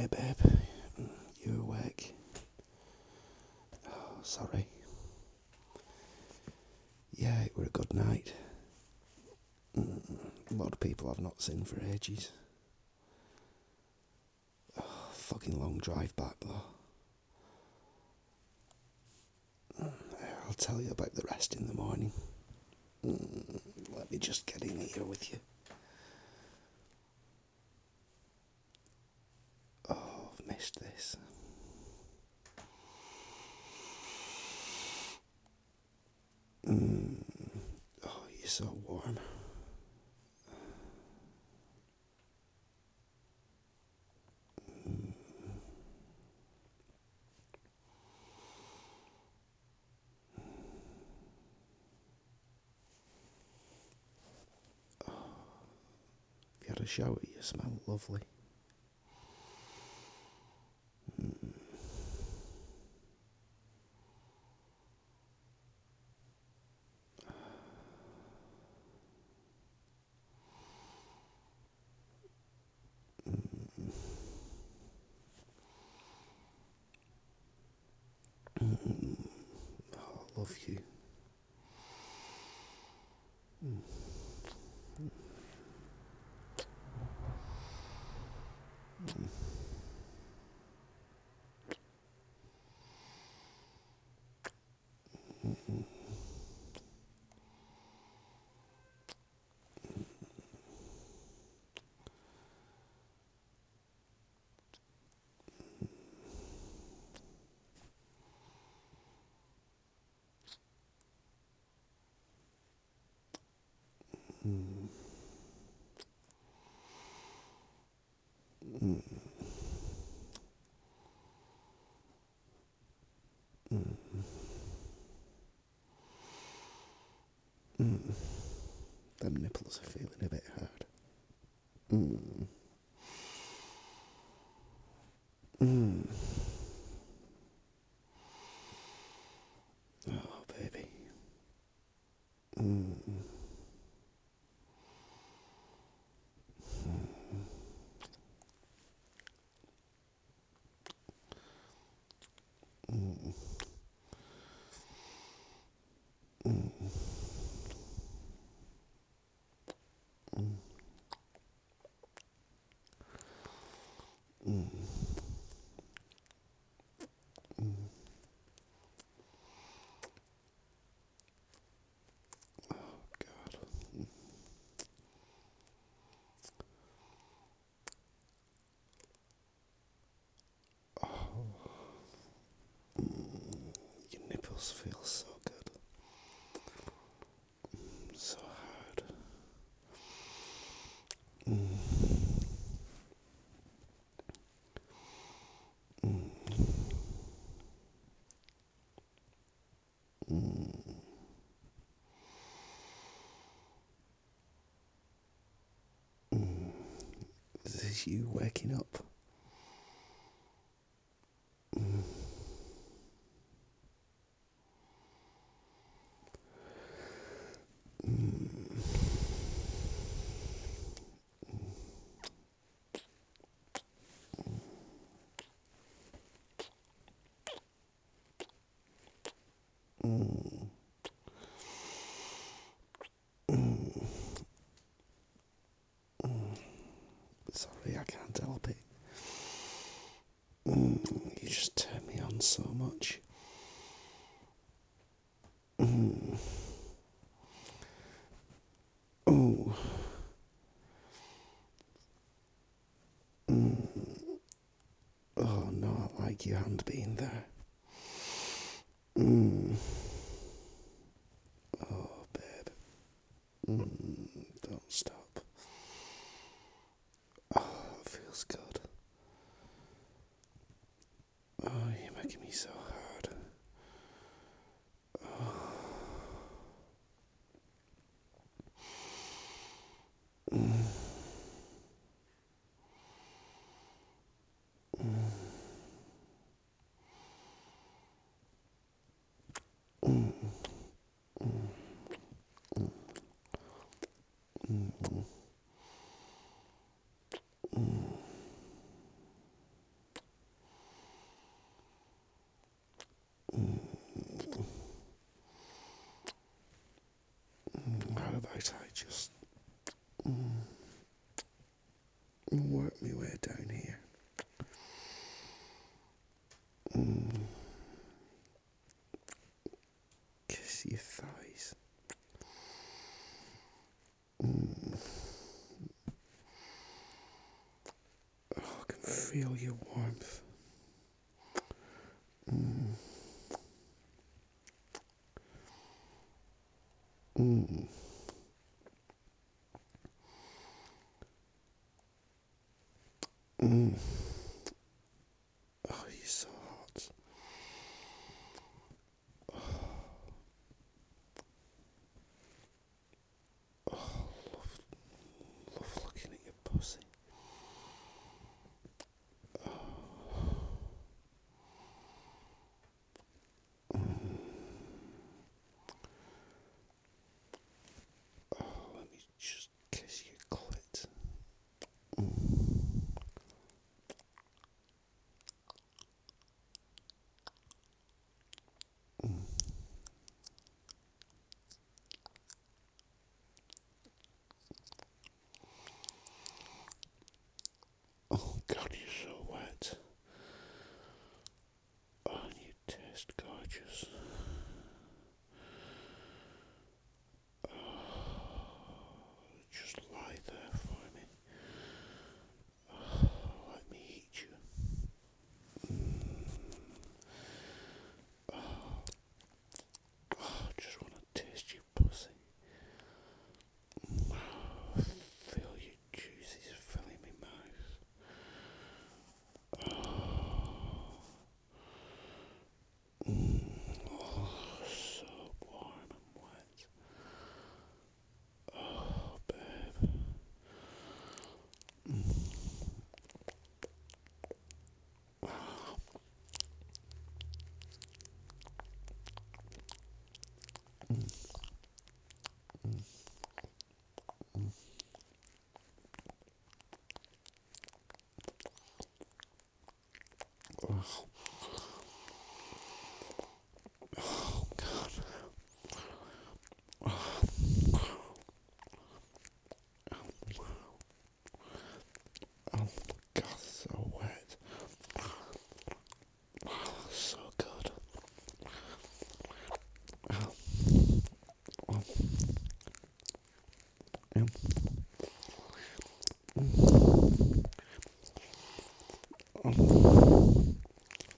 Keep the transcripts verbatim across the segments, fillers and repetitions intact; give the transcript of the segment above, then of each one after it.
Hey babe, you awake? Oh, sorry. Yeah, it were a good night. Mm, a lot of people I've not seen for ages. Oh, fucking long drive back though. Mm, I'll tell you about the rest in the morning. Mm, let me just get in here with you. Oh, I've missed this. Mm, oh, you're so warm. Mm, oh, if you had a shower, you smell lovely. Mm, mm, mm, oh, I love you. Mm, mm, mm, mm, mm, mm, mm, mm. Them nipples are feeling a bit hard. Mm, mm. Oh, baby. Mm, mm, mm, mm, mm, mm, mm. Oh, God. Oh, mm. Your nipples feel so good. So hard. Mm, mm, mm, mm. Is this you waking up? Mm, mm, mm, mm, mm. Sorry, I can't help it. Mm, you just turn me on so much. Mm. Oh. Mm. Oh no, I like your hand being there. Mm. Oh, babe. Mm. Don't stop. Oh, it feels good. Oh, you're making me so hard. Oh. Mm. Mm. just mm, work my way down here. Mm, kiss your thighs. Mm, oh, I can feel your warmth. Mm, mm, mm. Oh, you're so hot. Oh, oh, love, love looking at your pussy. Oh, mm. Oh, let me just kiss your clit. Mm, mm. Oh God, you're so wet. Oh, and you taste gorgeous. Oh, just lie there for me. Oh, let me eat you. Mm. Oh, oh, just want to taste your pussy. Oh, feel your juices filling my mouth. Oh, mm. Oh, so warm and wet. Oh, babe. Mm. Oh, mm, mm, mm. Oh, oh God. Oh, oh God, so wet. Oh, so good. Oh, oh, mm, mm, oh,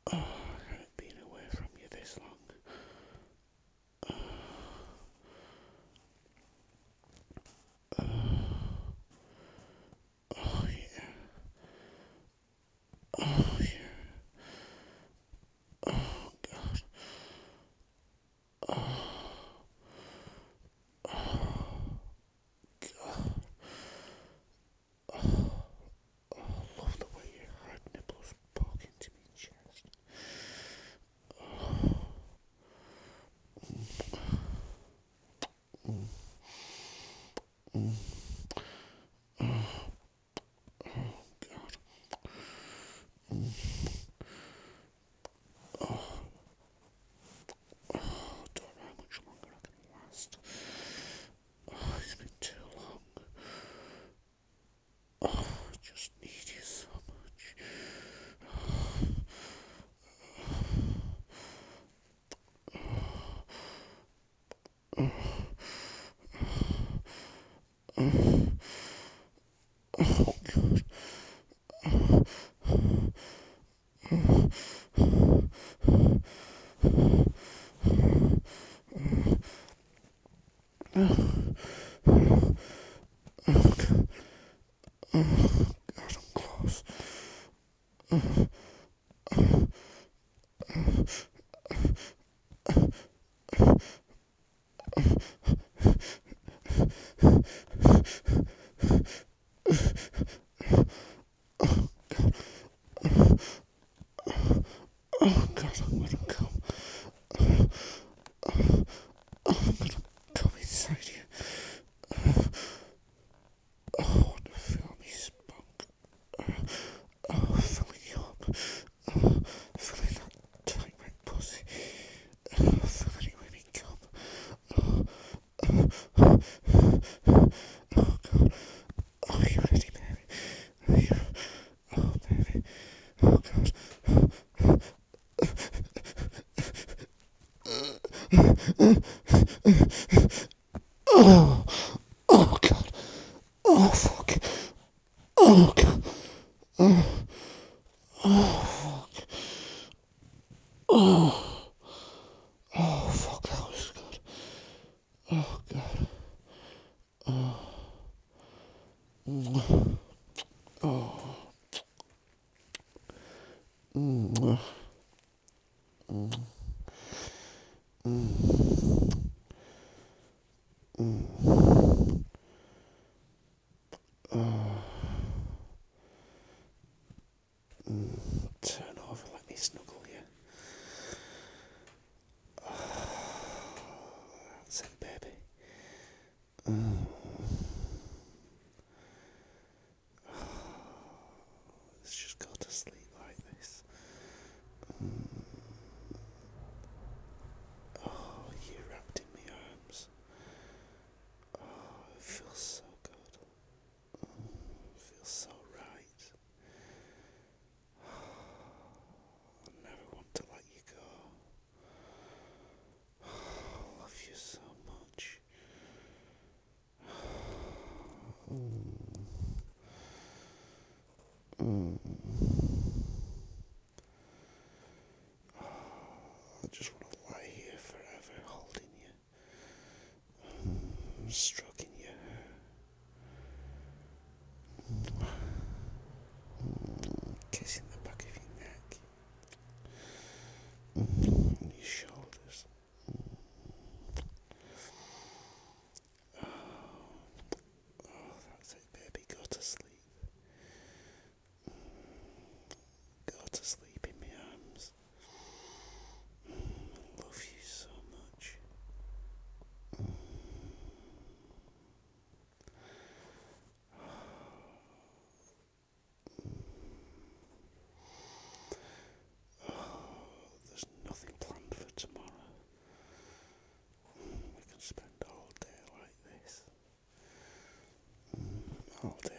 Oh, I haven't been away from you this long. Oh yeah. Oh yeah. Oh God. Oh, oh God. Oh, oh, I love the way your hard nipples poke into my chest. Oh, mm, mm, oh, oh God. Mm, oh, oh, don't know how much longer I can last. Oh, it's been too long. Oh, I just need you so much. Oh, oh, oh God. Oh, oh God. Oh God, I'm close. Oh, oh God, I'm gonna come. I'm gonna come inside you. Oh, I want to feel me spunk. Oh, filling you up. Oh, filling that tight red pussy. Oh, filling it with me cum. Oh, oh, oh God. Oh, you ready, baby? Are you? Oh, baby. Oh God. Oh, oh God. Oh fuck. Oh God. Oh, oh fuck. Oh, oh fuck. That was good. Oh God. Oh, mm, oh, mm, mm, mm, mm. Oh, mm. Turn over. Let me snuggle you. Oh, that's it, baby. Mm. Let's just go to sleep like this. Mm. Oh, you wrapped in my arms. Oh, it feels so good. Mm, it feels so right. I never want to let you go. I love you so much. Mm, mm. I just want to lie here forever holding you, mm, stroking your hair, mm, kissing the back of your neck, mm, and your shoulders. Mm. Oh, oh, that's it, baby. Go to sleep. Go to sleep in my arms. Mm, I love you so much. Mm. Oh, there's nothing planned for tomorrow. Mm, we can spend all day like this. Mm, all day